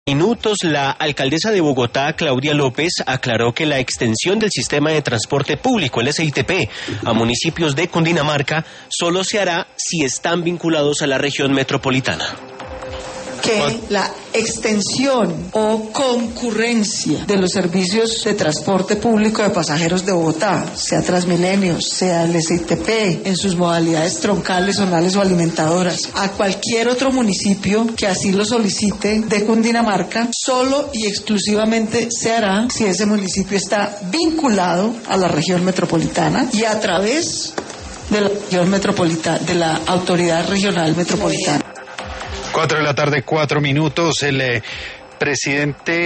Minutos, la alcaldesa de Bogotá, Claudia López, aclaró que la extensión del sistema de transporte público, el SITP, a municipios de Cundinamarca solo se hará si están vinculados a la región metropolitana. Que la extensión o concurrencia de los servicios de transporte público de pasajeros de Bogotá, sea Transmilenio, sea el SITP, en sus modalidades troncales, zonales o alimentadoras, a cualquier otro municipio que así lo solicite de Cundinamarca, solo y exclusivamente se hará si ese municipio está vinculado a la región metropolitana y a través de la región metropolitana, de la autoridad regional metropolitana. 4 de la tarde, 4 minutos. El presidente